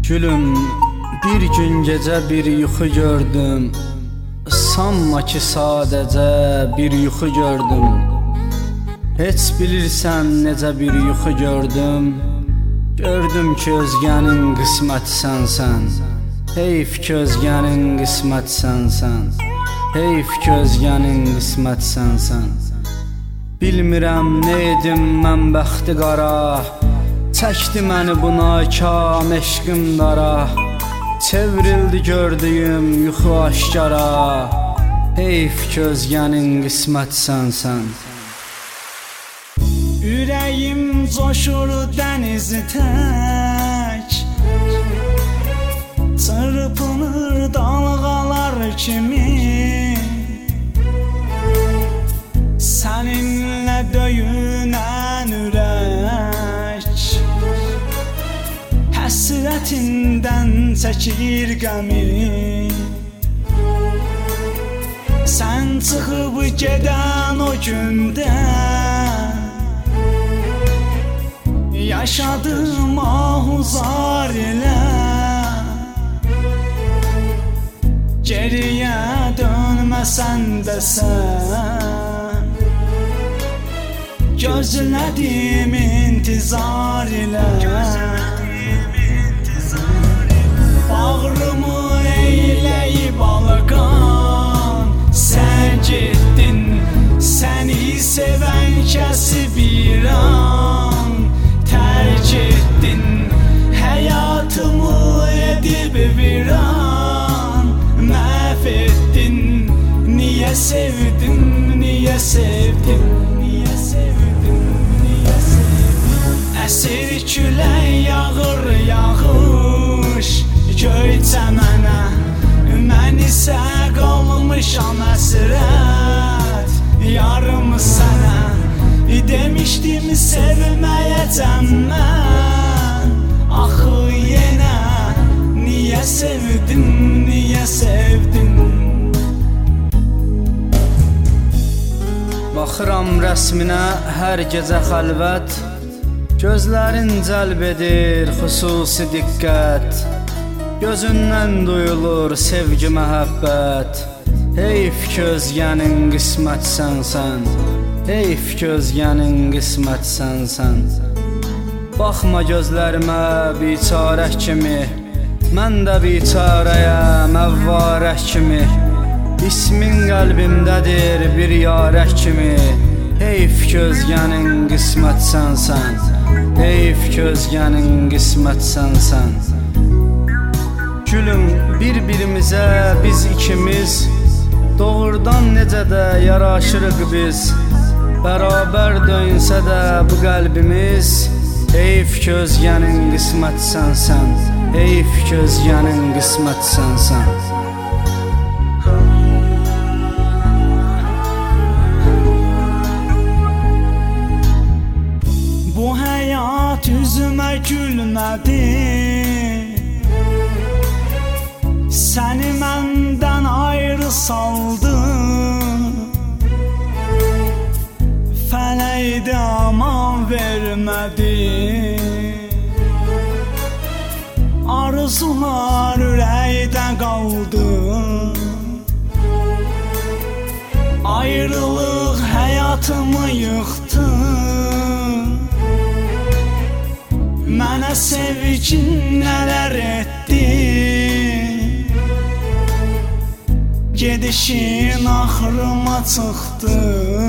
Gülüm, bir gün gece bir yuxu gördüm. Sanma ki sadəcə bir yuxu gördüm. Heç bilirsən necə bir yuxu gördüm. Gördüm ki özgənin qismətisən sən. Heyf ki özgənin qismətisən sən. Heyf ki özgənin qismətisən sən. Bilmirəm nə edim mən bəxti qara. Çəkdi məni bu nakam eşqim dara. Çevrildi gördüyüm yuxu aşkara. Heyf ki özgənin qismətisən sən. Ürəyim coşur dənizi tək, çırpınır dalğalar kimi. Səninlə döyünən ürək həsrətindən çəkir qəmi. Sən çıxıb gedən o gündə yaşadım ahuzar ilə. Geriyə dönməsən dəsən, gözlədim intizar ilə. Bağrımı eyləyib alqan, sən getdin, səni sevən kəsi bir an tərk etdin. Həyatımı edib viran, məhv etdin. Niyə sevdin, niyə sevdin, niyə sevdin, niyə sevdin? Əsir külək yağır yağış göy çəmənə, mən isə qalmışam əsrət yarım sənə. Demişdim sevməyəcəm mən, axı yenə niyə sevdim, niyə sevdim? Baxıram rəsminə hər gecə xəlvət, gözlərin cəlb edir xüsusi diqqət. Gözündən duyulur sevgi məhəbbət. Heyf ki özgənin qismətsən sən. Heyf ki özgənin qismətsən sən. Baxma gözlərimə biçarə kimi, mən də biçarəyəm əvvarə kimi. İsmin qəlbimdədir bir yarə kimi. Heyf ki özgənin qismətsən sən. Heyf ki özgənin qismətsən sən. Gülüm, bir-birimizə biz ikimiz doğrudan necə də yaraşırıq biz. Bərabər dönsə də bu qəlbimiz. Heyf ki özgənin qismətsən sən. Heyf ki özgənin qismətsən sən. Bu həyat üzümə gülmədi, səni məndən ayrı saldı. Fələkdə aman vermədi, arzular ürəkdə qaldı. Ayrılıq həyatımı yıxdı, mənə sevgin nələr etdi. Gedişin axırıma çıxdı,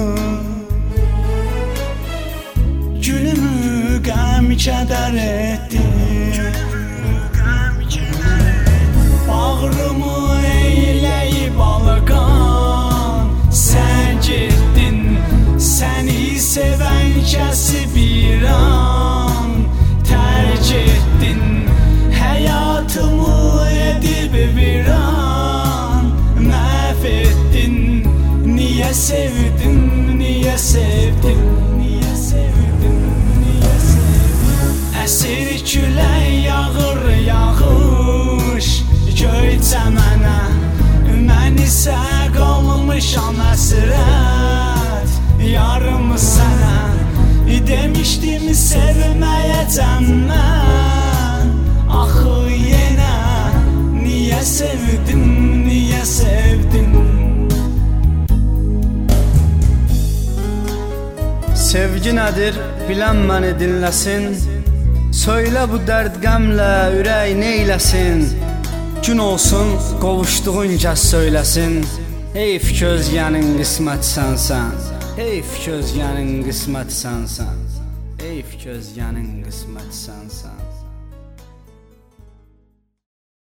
gülümü qəm kədər etdi. Bağrımı eyləyib alqan, sən getdin, səni sevən kəsi bir an tərk etdin. Həyatımı edib viran, məhv etdin. Niyə sevdin, niyə sevdin, niyə sevdin, niyə sevdin? Əsir külək yağır yağış göy çəmənə, mən isə qalmışam əsrət yarım sənə. Demişdim sevməyəcəm mən, axı sevdin, niye sevdin? Sevgi nədir, bilən məni dinləsin. Söylə bu dərd qəmlə ürək neyləsin. Gün olsun, qovuşduğun kəs söyləsin. Heyf ki özgənin qismət sənsən. Heyf ki özgənin qismət sənsən. Heyf ki özgənin qismət sənsən.